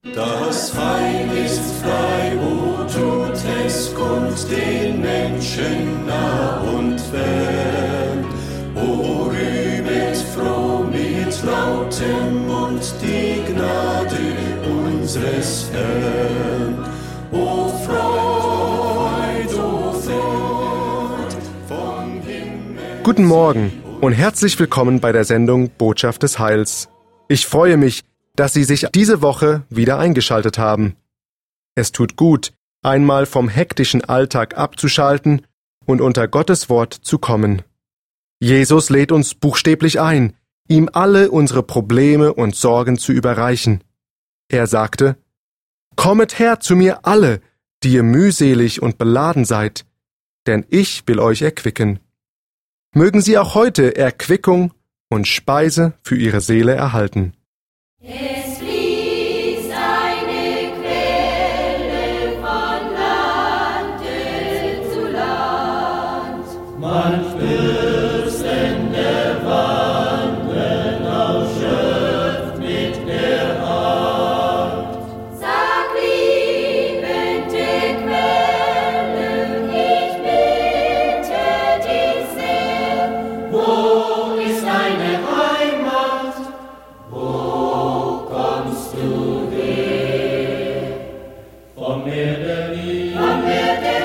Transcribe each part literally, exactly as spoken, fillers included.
Das Heil ist frei, wo tut es kund, den Menschen nah und fern. O rühmet froh mit lautem Mund die Gnade unseres Herrn. O Freud, o Freud vom Himmel. Guten Morgen und herzlich willkommen bei der Sendung Botschaft des Heils. Ich freue mich, dass Sie sich diese Woche wieder eingeschaltet haben. Es tut gut, einmal vom hektischen Alltag abzuschalten und unter Gottes Wort zu kommen. Jesus lädt uns buchstäblich ein, ihm alle unsere Probleme und Sorgen zu überreichen. Er sagte: Kommet her zu mir alle, die ihr mühselig und beladen seid, denn ich will euch erquicken. Mögen Sie auch heute Erquickung und Speise für Ihre Seele erhalten. Es fließt eine Quelle von Lande zu Land. Man Fürstende wandeln auf Schöpf mit der Hand. Sag, liebende Quelle, ich bitte dich sehr. Wo ist deine Heimat? Wo kommst du her? Vom Meer der Liebe, Vom Meer der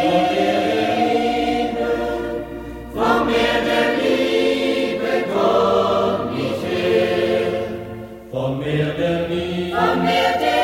Liebe, vom Meer der Liebe komm ich her. Vom Meer der Liebe, vom Meer der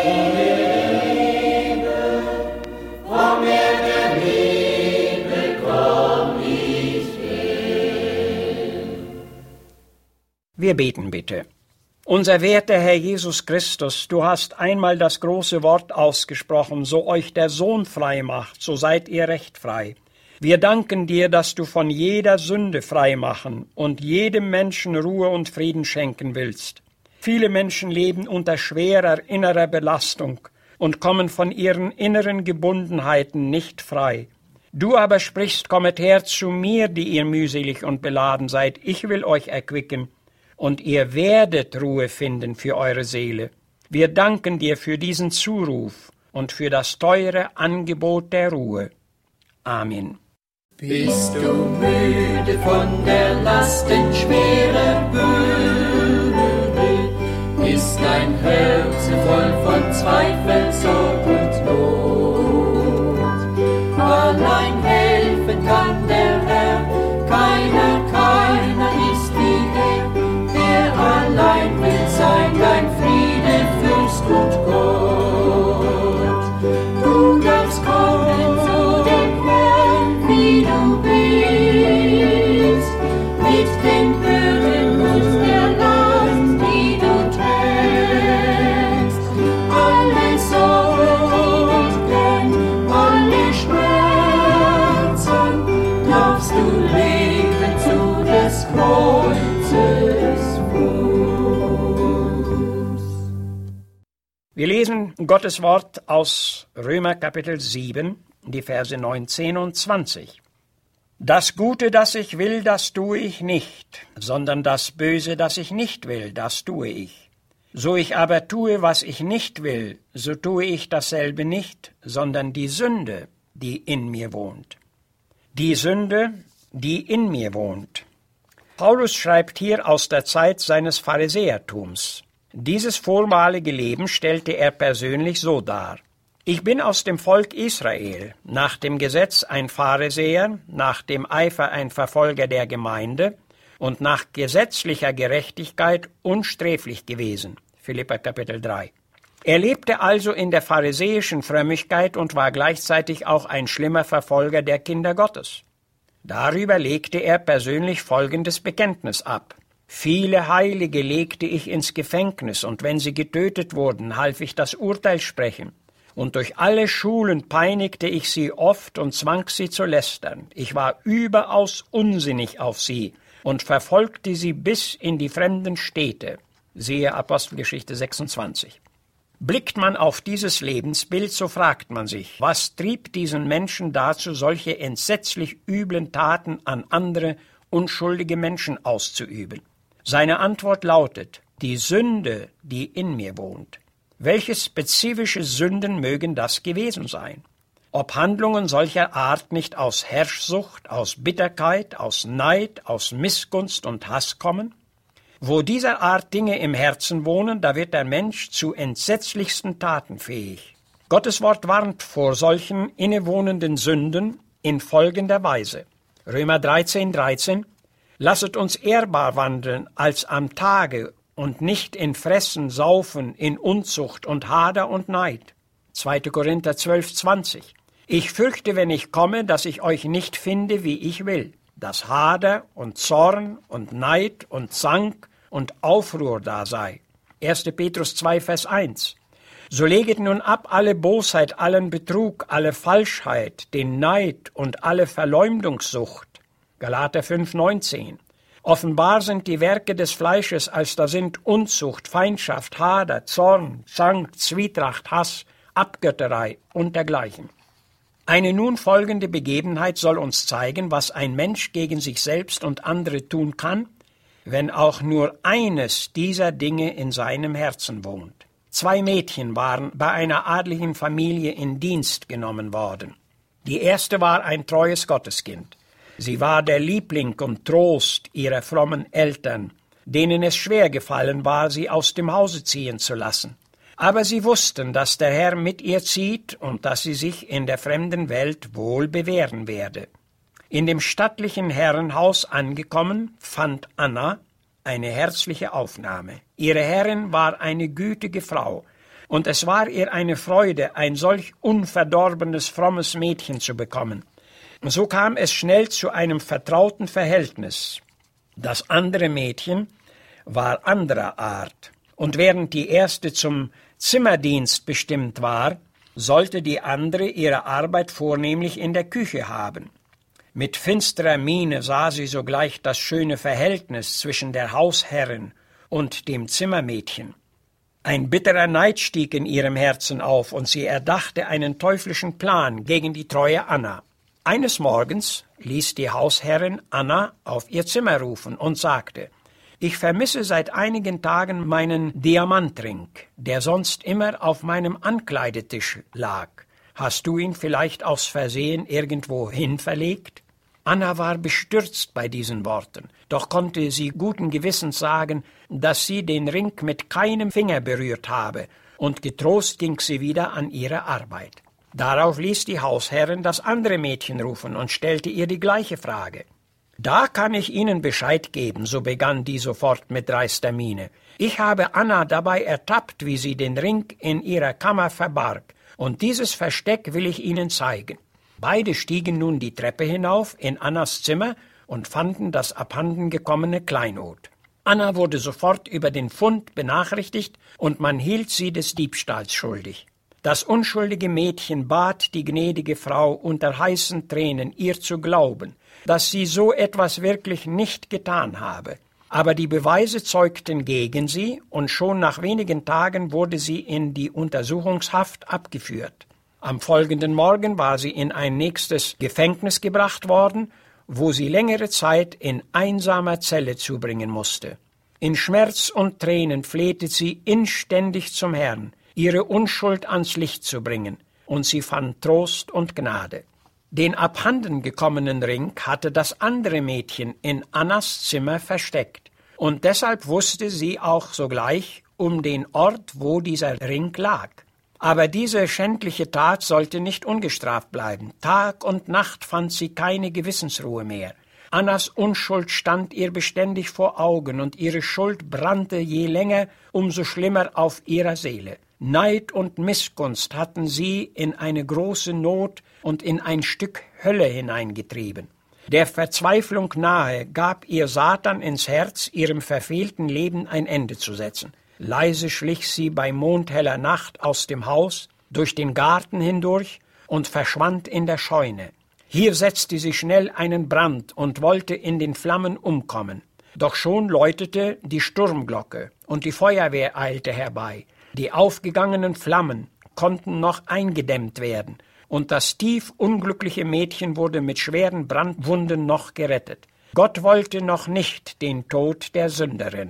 Liebe, vom Meer der Liebe komm ich her. Wir beten bitte. Unser werter Herr Jesus Christus, du hast einmal das große Wort ausgesprochen, so euch der Sohn frei macht, so seid ihr recht frei. Wir danken dir, dass du von jeder Sünde frei machen und jedem Menschen Ruhe und Frieden schenken willst. Viele Menschen leben unter schwerer innerer Belastung und kommen von ihren inneren Gebundenheiten nicht frei. Du aber sprichst: Kommet her zu mir, die ihr mühselig und beladen seid, ich will euch erquicken. Und ihr werdet Ruhe finden für eure Seele. Wir danken dir für diesen Zuruf und für das teure Angebot der Ruhe. Amen. Bist du müde von der lastenschweren Bürde? Ist dein Herz voll von Zweifel, Sorg und Not? Allein helfen kann der Herr, keiner, keiner ist wie er. Er allein will sein, dein Friede, Fürst und Gott. Du darfst kommen zu dem Herrn, wie du bist, mit den Bürden und der Last, die du trägst. Alle Sorgen, alle Schmerzen darfst du legen zu des Kreuzes Fuß. Wir lesen Gottes Wort aus Römer Kapitel sieben, die Verse neunzehn und zwanzig. Das Gute, das ich will, das tue ich nicht, sondern das Böse, das ich nicht will, das tue ich. So ich aber tue, was ich nicht will, so tue ich dasselbe nicht, sondern die Sünde, die in mir wohnt. Die Sünde, die in mir wohnt. Paulus schreibt hier aus der Zeit seines Pharisäertums. Dieses vormalige Leben stellte er persönlich so dar: Ich bin aus dem Volk Israel, nach dem Gesetz ein Pharisäer, nach dem Eifer ein Verfolger der Gemeinde und nach gesetzlicher Gerechtigkeit unsträflich gewesen. Philipper Kapitel drei. Er lebte also in der pharisäischen Frömmigkeit und war gleichzeitig auch ein schlimmer Verfolger der Kinder Gottes. Darüber legte er persönlich folgendes Bekenntnis ab: Viele Heilige legte ich ins Gefängnis, und wenn sie getötet wurden, half ich das Urteil sprechen. Und durch alle Schulen peinigte ich sie oft und zwang sie zu lästern. Ich war überaus unsinnig auf sie und verfolgte sie bis in die fremden Städte. Siehe Apostelgeschichte sechsundzwanzig. Blickt man auf dieses Lebensbild, so fragt man sich, was trieb diesen Menschen dazu, solche entsetzlich üblen Taten an andere unschuldige Menschen auszuüben? Seine Antwort lautet: Die Sünde, die in mir wohnt. Welche spezifische Sünden mögen das gewesen sein? Ob Handlungen solcher Art nicht aus Herrschsucht, aus Bitterkeit, aus Neid, aus Missgunst und Hass kommen? Wo dieser Art Dinge im Herzen wohnen, da wird der Mensch zu entsetzlichsten Taten fähig. Gottes Wort warnt vor solchen innewohnenden Sünden in folgender Weise. Römer dreizehn, dreizehn: Lasset uns ehrbar wandeln als am Tage und nicht in Fressen, Saufen, in Unzucht und Hader und Neid. zweiter Korinther zwölf, zwanzig: Ich fürchte, wenn ich komme, dass ich euch nicht finde, wie ich will, dass Hader und Zorn und Neid und Zank und Aufruhr da sei. erster Petrus zwei, Vers eins: So leget nun ab alle Bosheit, allen Betrug, alle Falschheit, den Neid und alle Verleumdungssucht. Galater fünf, neunzehn: Offenbar sind die Werke des Fleisches, als da sind Unzucht, Feindschaft, Hader, Zorn, Zank, Zwietracht, Hass, Abgötterei und dergleichen. Eine nun folgende Begebenheit soll uns zeigen, was ein Mensch gegen sich selbst und andere tun kann, wenn auch nur eines dieser Dinge in seinem Herzen wohnt. Zwei Mädchen waren bei einer adligen Familie in Dienst genommen worden. Die erste war ein treues Gotteskind. Sie war der Liebling und Trost ihrer frommen Eltern, denen es schwer gefallen war, sie aus dem Hause ziehen zu lassen. Aber sie wussten, dass der Herr mit ihr zieht und dass sie sich in der fremden Welt wohl bewähren werde. In dem stattlichen Herrenhaus angekommen, fand Anna eine herzliche Aufnahme. Ihre Herrin war eine gütige Frau, und es war ihr eine Freude, ein solch unverdorbenes, frommes Mädchen zu bekommen. So kam es schnell zu einem vertrauten Verhältnis. Das andere Mädchen war anderer Art, und während die erste zum Zimmerdienst bestimmt war, sollte die andere ihre Arbeit vornehmlich in der Küche haben. Mit finsterer Miene sah sie sogleich das schöne Verhältnis zwischen der Hausherrin und dem Zimmermädchen. Ein bitterer Neid stieg in ihrem Herzen auf, und sie erdachte einen teuflischen Plan gegen die treue Anna. Eines Morgens ließ die Hausherrin Anna auf ihr Zimmer rufen und sagte: Ich vermisse seit einigen Tagen meinen Diamantring, der sonst immer auf meinem Ankleidetisch lag. Hast du ihn vielleicht aus Versehen irgendwo hin verlegt? Anna war bestürzt bei diesen Worten, doch konnte sie guten Gewissens sagen, dass sie den Ring mit keinem Finger berührt habe, und getrost ging sie wieder an ihre Arbeit. Darauf ließ die Hausherrin das andere Mädchen rufen und stellte ihr die gleiche Frage. »Da kann ich Ihnen Bescheid geben«, so begann die sofort mit dreister Miene. »Ich habe Anna dabei ertappt, wie sie den Ring in ihrer Kammer verbarg, und dieses Versteck will ich Ihnen zeigen.« Beide stiegen nun die Treppe hinauf in Annas Zimmer und fanden das abhandengekommene Kleinod. Anna wurde sofort über den Fund benachrichtigt, und man hielt sie des Diebstahls schuldig. Das unschuldige Mädchen bat die gnädige Frau unter heißen Tränen, ihr zu glauben, dass sie so etwas wirklich nicht getan habe. Aber die Beweise zeugten gegen sie, und schon nach wenigen Tagen wurde sie in die Untersuchungshaft abgeführt. Am folgenden Morgen war sie in ein nächstes Gefängnis gebracht worden, wo sie längere Zeit in einsamer Zelle zubringen musste. In Schmerz und Tränen flehte sie inständig zum Herrn, ihre Unschuld ans Licht zu bringen, und sie fand Trost und Gnade. Den abhandengekommenen Ring hatte das andere Mädchen in Annas Zimmer versteckt, und deshalb wusste sie auch sogleich um den Ort, wo dieser Ring lag. Aber diese schändliche Tat sollte nicht ungestraft bleiben. Tag und Nacht fand sie keine Gewissensruhe mehr. Annas Unschuld stand ihr beständig vor Augen, und ihre Schuld brannte je länger, umso schlimmer auf ihrer Seele. Neid und Missgunst hatten sie in eine große Not und in ein Stück Hölle hineingetrieben. Der Verzweiflung nahe gab ihr Satan ins Herz, ihrem verfehlten Leben ein Ende zu setzen. Leise schlich sie bei mondheller Nacht aus dem Haus, durch den Garten hindurch und verschwand in der Scheune. Hier setzte sie schnell einen Brand und wollte in den Flammen umkommen. Doch schon läutete die Sturmglocke, und die Feuerwehr eilte herbei. Die aufgegangenen Flammen konnten noch eingedämmt werden, und das tief unglückliche Mädchen wurde mit schweren Brandwunden noch gerettet. Gott wollte noch nicht den Tod der Sünderin.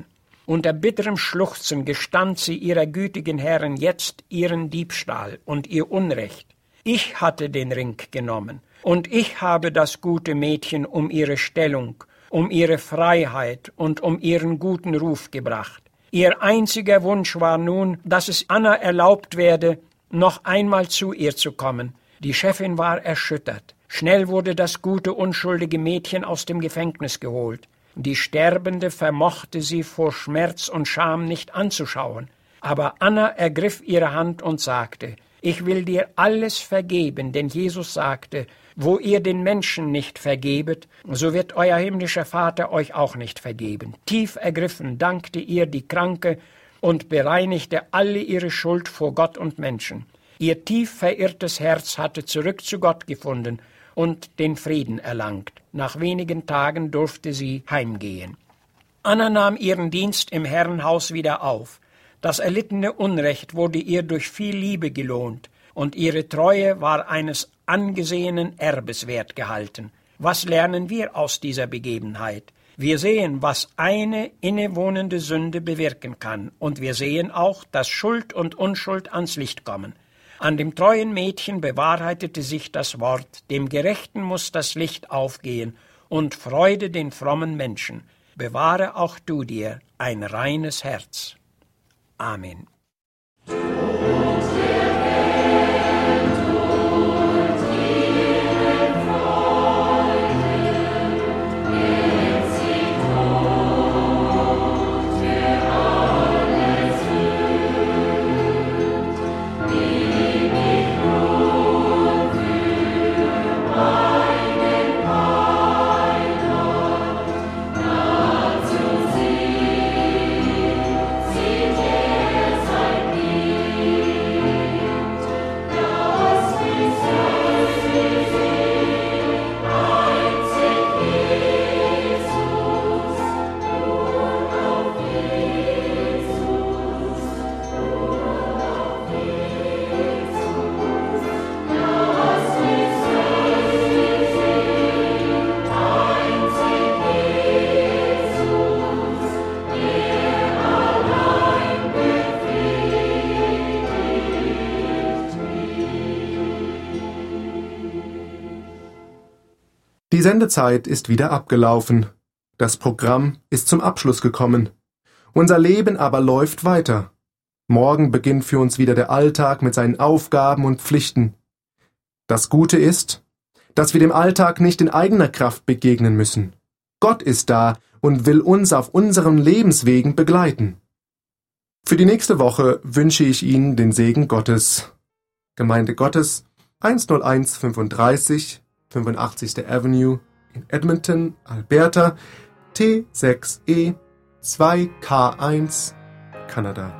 Unter bitterem Schluchzen gestand sie ihrer gütigen Herrin jetzt ihren Diebstahl und ihr Unrecht. Ich hatte den Ring genommen, und ich habe das gute Mädchen um ihre Stellung, um ihre Freiheit und um ihren guten Ruf gebracht. Ihr einziger Wunsch war nun, dass es Anna erlaubt werde, noch einmal zu ihr zu kommen. Die Chefin war erschüttert. Schnell wurde das gute, unschuldige Mädchen aus dem Gefängnis geholt. Die Sterbende vermochte sie vor Schmerz und Scham nicht anzuschauen. Aber Anna ergriff ihre Hand und sagte: Ich will dir alles vergeben, denn Jesus sagte, wo ihr den Menschen nicht vergebet, so wird euer himmlischer Vater euch auch nicht vergeben. Tief ergriffen dankte ihr die Kranke und bereinigte alle ihre Schuld vor Gott und Menschen. Ihr tief verirrtes Herz hatte zurück zu Gott gefunden und den Frieden erlangt. Nach wenigen Tagen durfte sie heimgehen. Anna nahm ihren Dienst im Herrenhaus wieder auf. Das erlittene Unrecht wurde ihr durch viel Liebe gelohnt, und ihre Treue war eines angesehenen Erbes wert gehalten. Was lernen wir aus dieser Begebenheit? Wir sehen, was eine innewohnende Sünde bewirken kann, und wir sehen auch, dass Schuld und Unschuld ans Licht kommen. An dem treuen Mädchen bewahrheitete sich das Wort: Dem Gerechten muss das Licht aufgehen und Freude den frommen Menschen. Bewahre auch du dir ein reines Herz. Amen. Die Sendezeit ist wieder abgelaufen. Das Programm ist zum Abschluss gekommen. Unser Leben aber läuft weiter. Morgen beginnt für uns wieder der Alltag mit seinen Aufgaben und Pflichten. Das Gute ist, dass wir dem Alltag nicht in eigener Kraft begegnen müssen. Gott ist da und will uns auf unseren Lebenswegen begleiten. Für die nächste Woche wünsche ich Ihnen den Segen Gottes. Gemeinde Gottes, hunderteins fünfunddreißig, fünfundachtzigste Avenue in Edmonton, Alberta, T sechs E zwei K eins, Kanada.